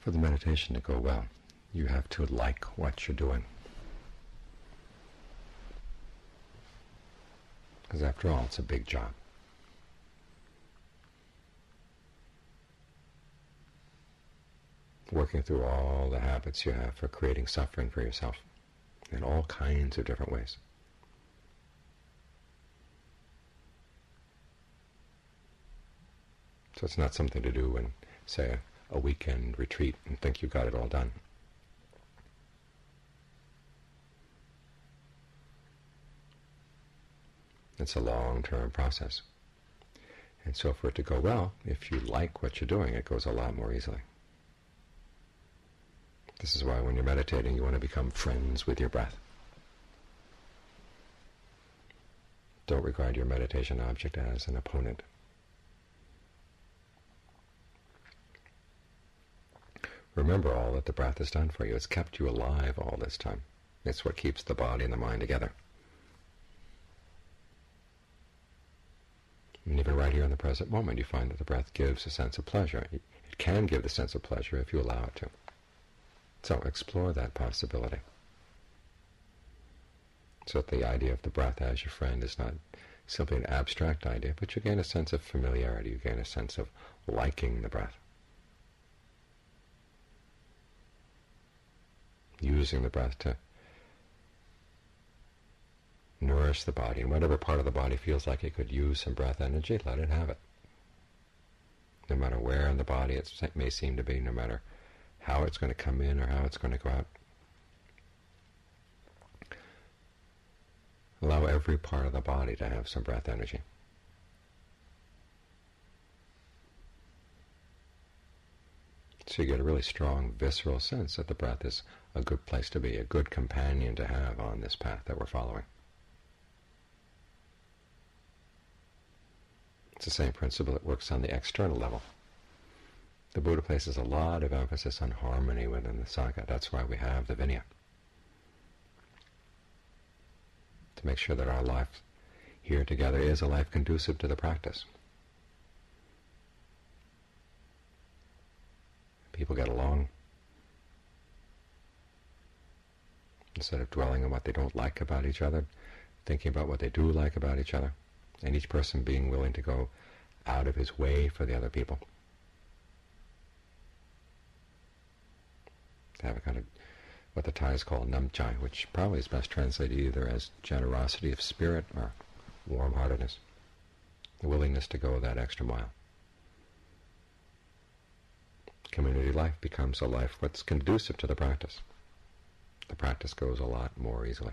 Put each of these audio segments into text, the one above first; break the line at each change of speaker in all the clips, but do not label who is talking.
For the meditation to go well, you have to like what you're doing. Because after all, it's a big job. Working through all the habits you have for creating suffering for yourself in all kinds of different ways. So it's not something to do in, say, a weekend retreat and think you got it all done. It's a long-term process. And so for it to go well, if you like what you're doing, it goes a lot more easily. This is why when you're meditating, you want to become friends with your breath. Don't regard your meditation object as an opponent. Remember all that the breath has done for you. It's kept you alive all this time. It's what keeps the body and the mind together. And even right here in the present moment, you find that the breath gives a sense of pleasure. It can give the sense of pleasure if you allow it to. So explore that possibility. So that the idea of the breath as your friend is not simply an abstract idea, but you gain a sense of familiarity, you gain a sense of liking the breath. Using the breath to nourish the body, and whatever part of the body feels like it could use some breath energy, let it have it. No matter where in the body it may seem to be, no matter how it's going to come in or how it's going to go out. Allow every part of the body to have some breath energy. So you get a really strong visceral sense that the breath is a good place to be, a good companion to have on this path that we're following. It's the same principle that works on the external level. The Buddha places a lot of emphasis on harmony within the Sangha. That's why we have the Vinaya. To make sure that our life here together is a life conducive to the practice. People get along. Instead of dwelling on what they don't like about each other, thinking about what they do like about each other, and each person being willing to go out of his way for the other people. To have a kind of what the Thais call namchai, which probably is best translated either as generosity of spirit or warm-heartedness, the willingness to go that extra mile. Community life becomes a life that's conducive to the practice. The practice goes a lot more easily.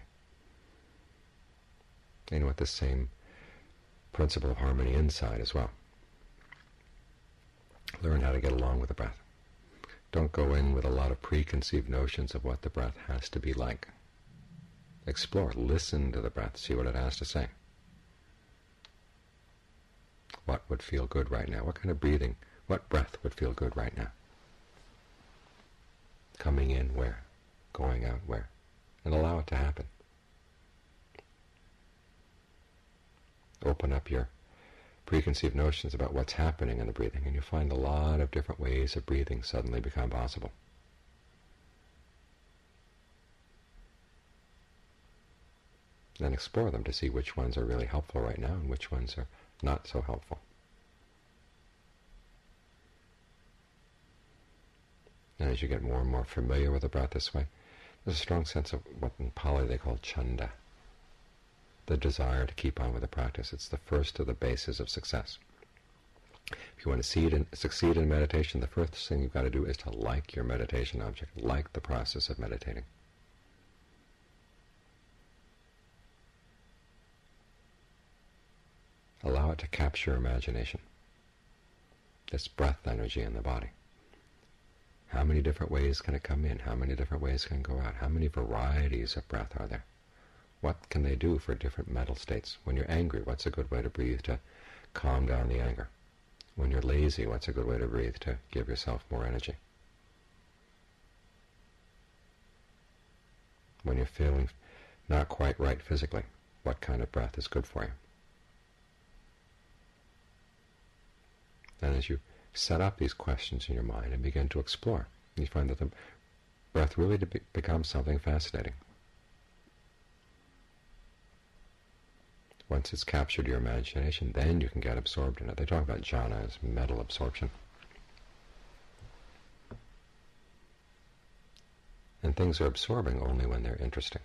And with the same principle of harmony inside as well. Learn how to get along with the breath. Don't go in with a lot of preconceived notions of what the breath has to be like. Explore, listen to the breath, see what it has to say. What would feel good right now? What kind of breathing, what breath would feel good right now? Coming in where? Going out where? And allow it to happen. Open up your preconceived notions about what's happening in the breathing, and you find a lot of different ways of breathing suddenly become possible. Then explore them to see which ones are really helpful right now and which ones are not so helpful. And as you get more and more familiar with the breath this way, there's a strong sense of what in Pali they call chanda, the desire to keep on with the practice. It's the first of the bases of success. If you want to succeed in meditation, the first thing you've got to do is to like your meditation object, like the process of meditating. Allow it to capture your imagination, this breath energy in the body. How many different ways can it come in? How many different ways can it go out? How many varieties of breath are there? What can they do for different mental states? When you're angry, what's a good way to breathe to calm down the anger? When you're lazy, what's a good way to breathe to give yourself more energy? When you're feeling not quite right physically, what kind of breath is good for you? And as you set up these questions in your mind and begin to explore, You find that the breath really becomes something fascinating. Once it's captured your imagination, then you can get absorbed in it. They talk about jhana as mental absorption. And things are absorbing only when they're interesting.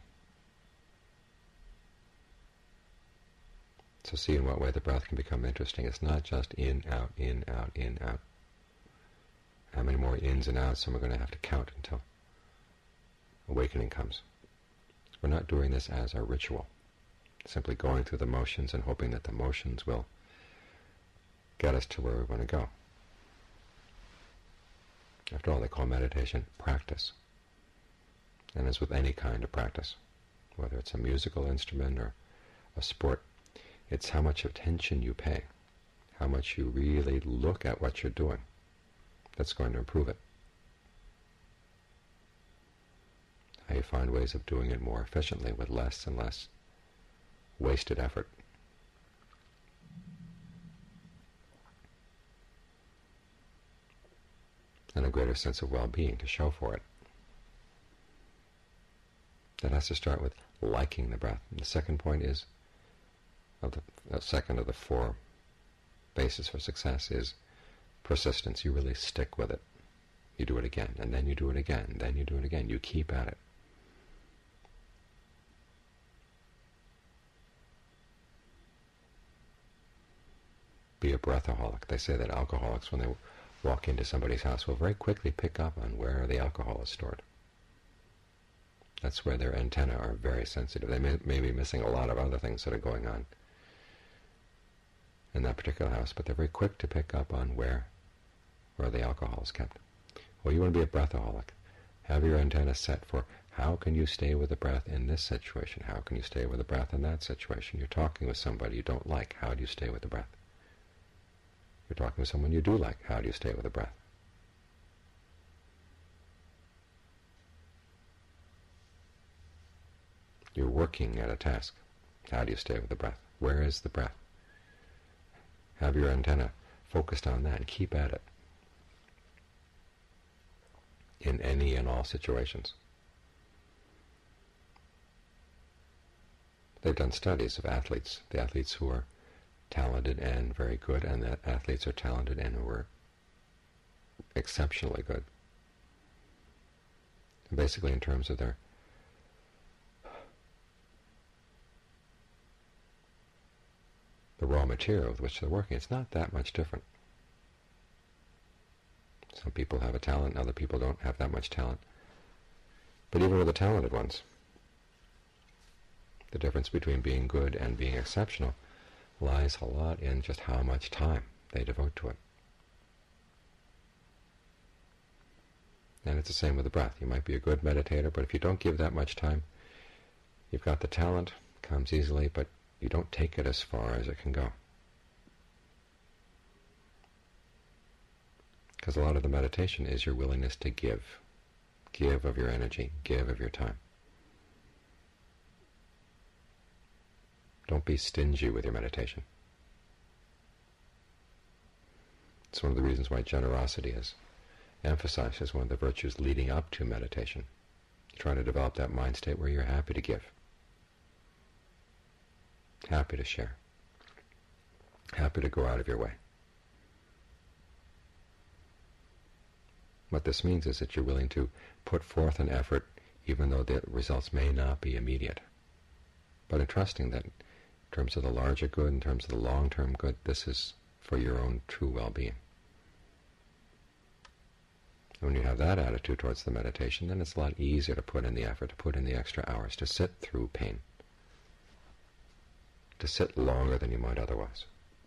So see in what way the breath can become interesting. It's not just in, out, in, out, in, out. How many more ins and outs am I going to have to count until awakening comes? We're not doing this as a ritual, simply going through the motions and hoping that the motions will get us to where we want to go. After all, they call meditation practice. And as with any kind of practice, whether it's a musical instrument or a sport, it's how much attention you pay, how much you really look at what you're doing, that's going to improve it. How you find ways of doing it more efficiently with less and less wasted effort. And a greater sense of well-being to show for it. That has to start with liking the breath. And the second point is, the second of the four bases for success is persistence. You really stick with it. You do it again, and then you do it again, and then you do it again. You keep at it. Be a breathaholic. They say that alcoholics, when they walk into somebody's house, will very quickly pick up on where the alcohol is stored. That's where their antennae are very sensitive. They may be missing a lot of other things that are going on in that particular house, but they're very quick to pick up on where the alcohol is kept. Well, you want to be a breathaholic. Have your antenna set for how can you stay with the breath in this situation? How can you stay with the breath in that situation? You're talking with somebody you don't like. How do you stay with the breath? You're talking with someone you do like. How do you stay with the breath? You're working at a task. How do you stay with the breath? Where is the breath? Have your antenna focused on that and keep at it in any and all situations. They've done studies of athletes, the athletes who are talented and very good, and the athletes are talented and who are exceptionally good. And basically in terms of the raw material with which they're working, it's not that much different. Some people have a talent, other people don't have that much talent. But even with the talented ones, the difference between being good and being exceptional lies a lot in just how much time they devote to it. And it's the same with the breath. You might be a good meditator, but if you don't give that much time, you've got the talent, comes easily, but you don't take it as far as it can go. Because a lot of the meditation is your willingness to give. Give of your energy, give of your time. Don't be stingy with your meditation. It's one of the reasons why generosity is emphasized as one of the virtues leading up to meditation. Try to develop that mind state where you're happy to give. Happy to share. Happy to go out of your way. What this means is that you're willing to put forth an effort even though the results may not be immediate. But in trusting that in terms of the larger good, in terms of the long-term good, this is for your own true well-being. When you have that attitude towards the meditation, then it's a lot easier to put in the effort, to put in the extra hours, to sit through pain, to sit longer than you might otherwise.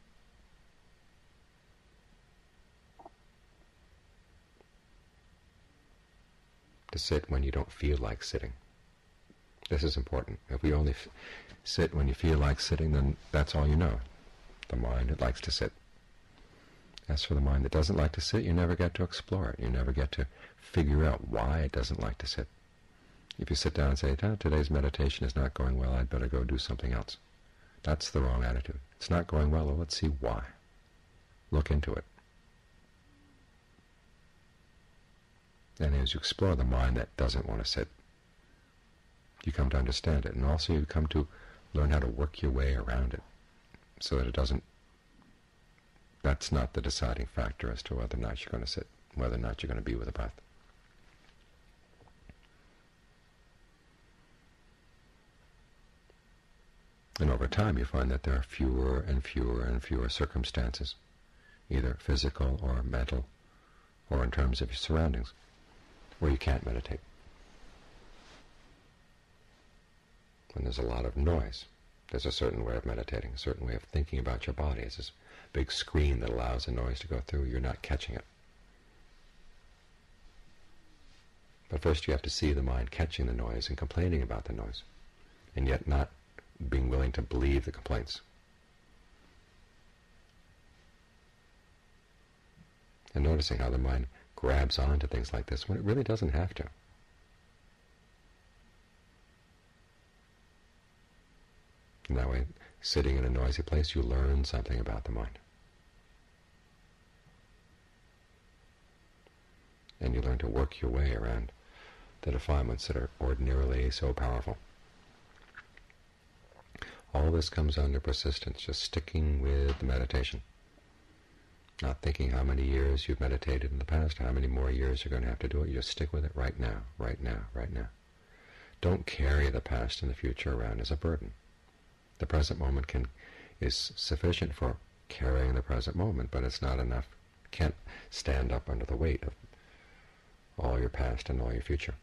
To sit when you don't feel like sitting. This is important. If we only sit when you feel like sitting, then that's all you know. The mind that likes to sit. As for the mind that doesn't like to sit, you never get to explore it. You never get to figure out why it doesn't like to sit. If you sit down and say, today's meditation is not going well, I'd better go do something else. That's the wrong attitude. It's not going well, well, let's see why. Look into it. And as you explore the mind that doesn't want to sit, you come to understand it, and also you come to learn how to work your way around it so that it doesn't, that's not the deciding factor as to whether or not you're going to sit, whether or not you're going to be with the breath. And over time you find that there are fewer and fewer and fewer circumstances, either physical or mental, or in terms of your surroundings, where you can't meditate. When there's a lot of noise, there's a certain way of meditating, a certain way of thinking about your body. It's this big screen that allows the noise to go through. You're not catching it. But first you have to see the mind catching the noise and complaining about the noise, and yet not being willing to believe the complaints. And noticing how the mind grabs onto things like this when it really doesn't have to. And that way, sitting in a noisy place, you learn something about the mind. And you learn to work your way around the defilements that are ordinarily so powerful. All this comes under persistence, just sticking with the meditation. Not thinking how many years you've meditated in the past, how many more years you're going to have to do it. You just stick with it right now, right now, right now. Don't carry the past and the future around as a burden. The present moment is sufficient for carrying the present moment, but it's not enough. Can't stand up under the weight of all your past and all your future.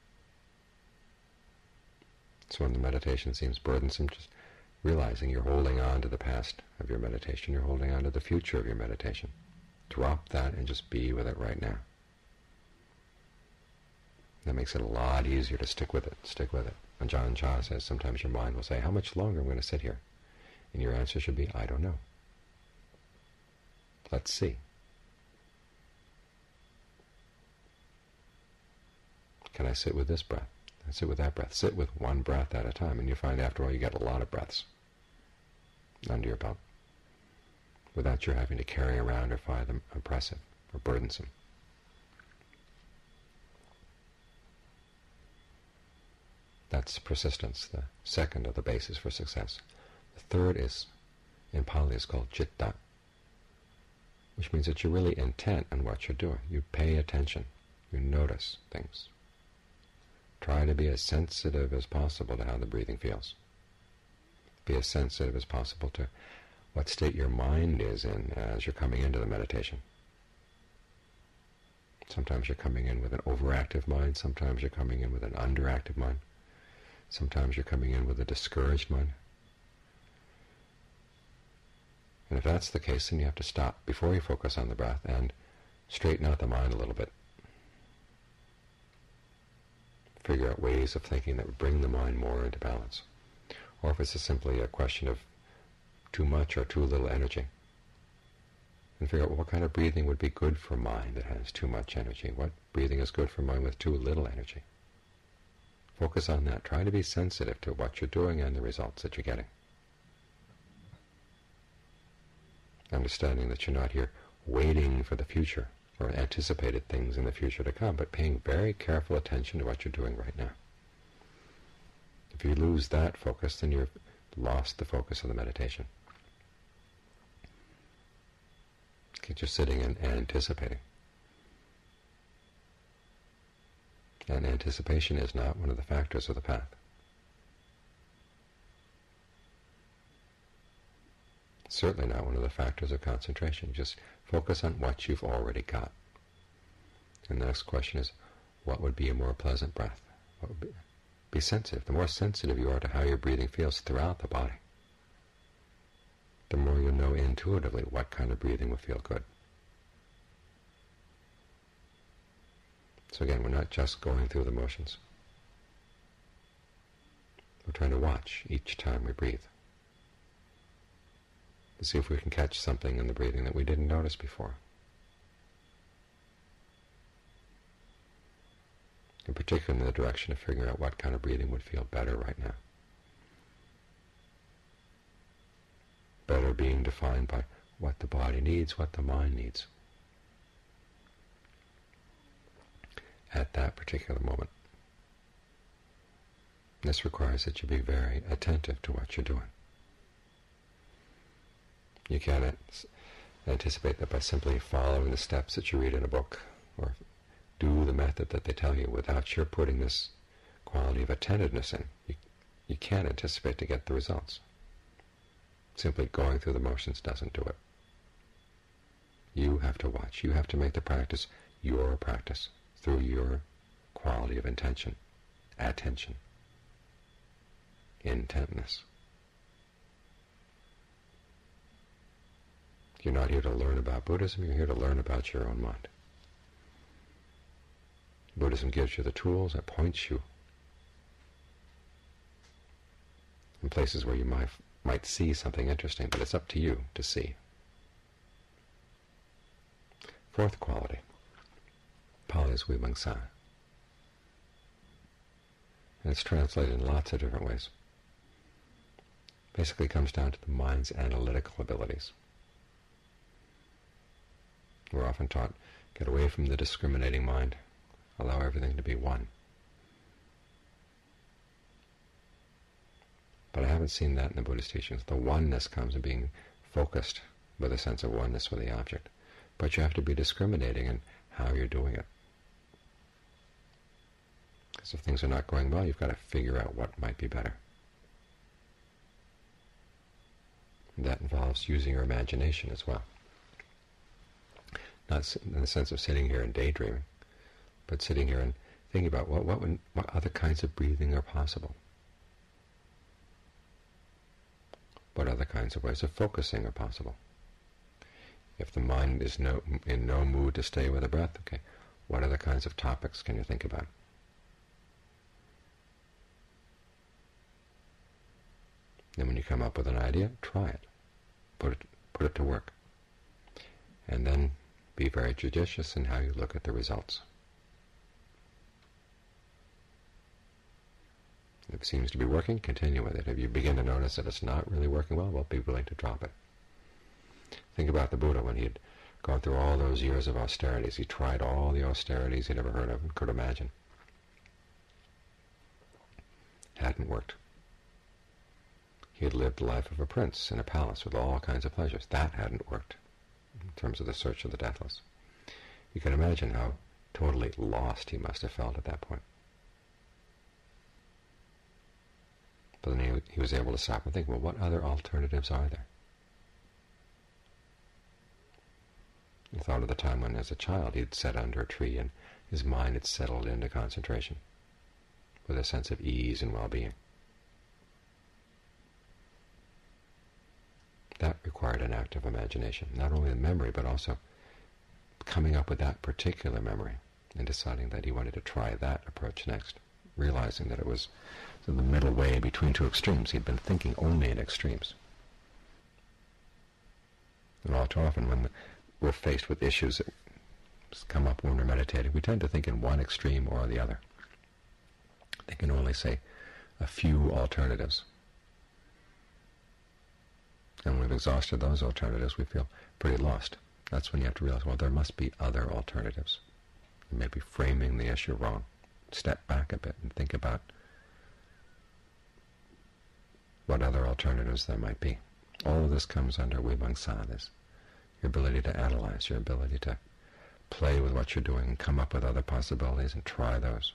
So when the meditation seems burdensome, just realizing you're holding on to the past of your meditation, you're holding on to the future of your meditation. Drop that and just be with it right now. That makes it a lot easier to stick with it, stick with it. And Ajahn Chah says sometimes your mind will say, how much longer am I going to sit here? And your answer should be, I don't know. Let's see. Can I sit with this breath? Can I sit with that breath? Sit with one breath at a time, and you find after all you get a lot of breaths under your belt without your having to carry around or find them oppressive or burdensome. That's persistence, the second of the basis for success. The third is, in Pali, is called citta, which means that you're really intent on what you're doing. You pay attention. You notice things. Try to be as sensitive as possible to how the breathing feels. Be as sensitive as possible to what state your mind is in as you're coming into the meditation. Sometimes you're coming in with an overactive mind. Sometimes you're coming in with an underactive mind. Sometimes you're coming in with a discouraged mind. And if that's the case, then you have to stop before you focus on the breath and straighten out the mind a little bit. Figure out ways of thinking that would bring the mind more into balance. Or if it's simply a question of too much or too little energy, and figure out what kind of breathing would be good for mind that has too much energy. What breathing is good for mind with too little energy. Focus on that. Try to be sensitive to what you're doing and the results that you're getting. Understanding that you're not here waiting for the future or anticipated things in the future to come, but paying very careful attention to what you're doing right now. If you lose that focus, then you've lost the focus of the meditation. You're sitting and anticipating. And anticipation is not one of the factors of the path. Certainly not one of the factors of concentration. Just focus on what you've already got. And the next question is, what would be a more pleasant breath? What would be sensitive. The more sensitive you are to how your breathing feels throughout the body, the more you'll know intuitively what kind of breathing will feel good. So again, we're not just going through the motions. We're trying to watch each time we breathe, to see if we can catch something in the breathing that we didn't notice before. In particular in the direction of figuring out what kind of breathing would feel better right now. Better being defined by what the body needs, what the mind needs. at that particular moment. This requires that you be very attentive to what you're doing. You can't anticipate that by simply following the steps that you read in a book or do the method that they tell you without your putting this quality of attentiveness in. You can't anticipate to get the results. Simply going through the motions doesn't do it. You have to watch. You have to make the practice your practice through your quality of intention, attention, intentness. You're not here to learn about Buddhism, you're here to learn about your own mind. Buddhism gives you the tools, it points you in places where you might see something interesting, but it's up to you to see. Fourth quality, Pali is Vimamsa. And it's translated in lots of different ways. Basically it comes down to the mind's analytical abilities. We're often taught, get away from the discriminating mind, allow everything to be one. But I haven't seen that in the Buddhist teachings. The oneness comes in being focused with a sense of oneness with the object. But you have to be discriminating in how you're doing it. Because if things are not going well, you've got to figure out what might be better. And that involves using your imagination as well. Not in the sense of sitting here and daydreaming, but sitting here and thinking about what other kinds of breathing are possible. What other kinds of ways of focusing are possible. If the mind is in no mood to stay with the breath, okay, what other kinds of topics can you think about? Then when you come up with an idea, try it. Put it to work. And then be very judicious in how you look at the results. If it seems to be working, continue with it. If you begin to notice that it's not really working well, be willing to drop it. Think about the Buddha when he had gone through all those years of austerities. He tried all the austerities he'd ever heard of and could imagine. Hadn't worked. He had lived the life of a prince in a palace with all kinds of pleasures. That hadn't worked in terms of the search of the deathless. You can imagine how totally lost he must have felt at that point. But then he was able to stop and think, well, what other alternatives are there? He thought of the time when, as a child, he'd sat under a tree and his mind had settled into concentration with a sense of ease and well-being. That required an active imagination, not only the memory, but also coming up with that particular memory and deciding that he wanted to try that approach next, realizing that it was the middle way between two extremes. He'd been thinking only in extremes. And all too often when we're faced with issues that come up when we're meditating, we tend to think in one extreme or the other. They can only say a few alternatives. And when we've exhausted those alternatives, we feel pretty lost. That's when you have to realize, well, there must be other alternatives. You may be framing the issue wrong. Step back a bit and think about what other alternatives there might be. All of this comes under Vimamsa, this your ability to analyze, your ability to play with what you're doing and come up with other possibilities and try those.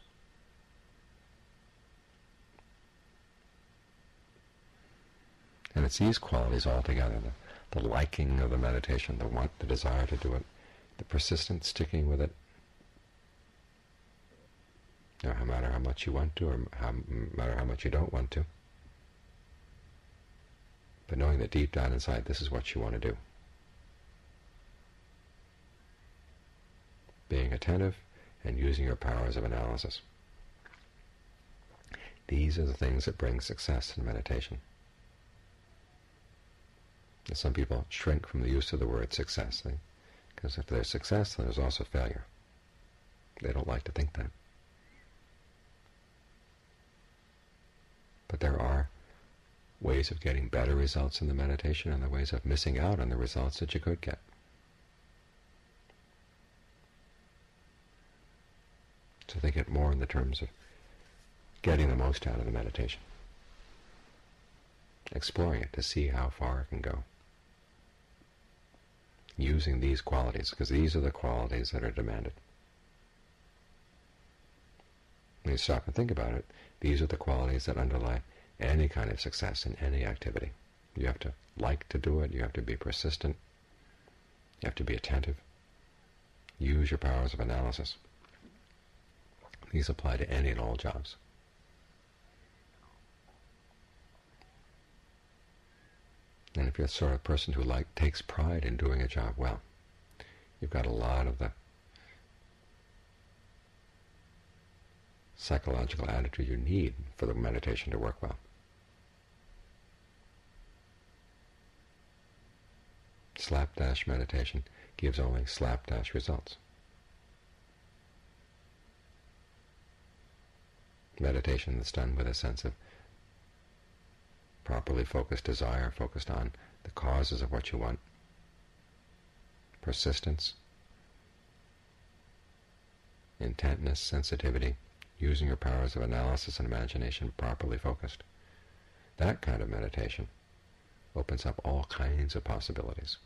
And it's these qualities altogether, the liking of the meditation, the desire to do it, the persistent sticking with it, no matter how much you want to or no matter how much you don't want to, but knowing that deep down inside this is what you want to do. Being attentive and using your powers of analysis. These are the things that bring success in meditation. And some people shrink from the use of the word success, because if there's success, then there's also failure. They don't like to think that. But there are ways of getting better results in the meditation and the ways of missing out on the results that you could get. to think it more in the terms of getting the most out of the meditation, exploring it to see how far it can go, using these qualities, because these are the qualities that are demanded. When you stop and think about it, these are the qualities that underlie any kind of success in any activity. You have to like to do it, you have to be persistent, you have to be attentive, use your powers of analysis. These apply to any and all jobs. And if you're the sort of person who takes pride in doing a job well, you've got a lot of the psychological attitude you need for the meditation to work well. Slapdash meditation gives only slapdash results. Meditation that's done with a sense of properly focused desire, focused on the causes of what you want, persistence, intentness, sensitivity, using your powers of analysis and imagination properly focused. That kind of meditation opens up all kinds of possibilities,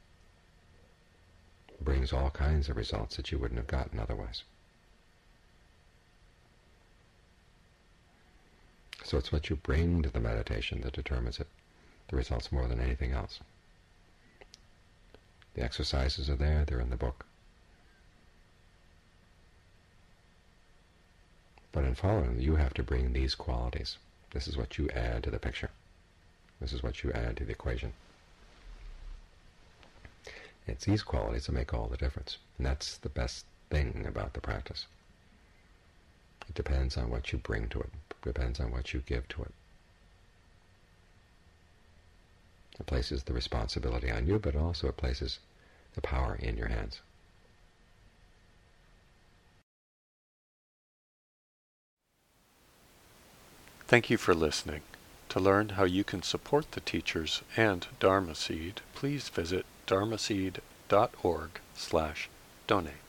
brings all kinds of results that you wouldn't have gotten otherwise. So it's what you bring to the meditation that determines the results more than anything else. The exercises are there, they're in the book. But in following them, you have to bring these qualities. This is what you add to the picture. This is what you add to the equation. It's these qualities that make all the difference. And that's the best thing about the practice. It depends on what you bring to it. It depends on what you give to it. It places the responsibility on you, but also it places the power in your hands.
Thank you for listening. To learn how you can support the teachers and Dharma Seed, please visit dharmaseed.org/donate.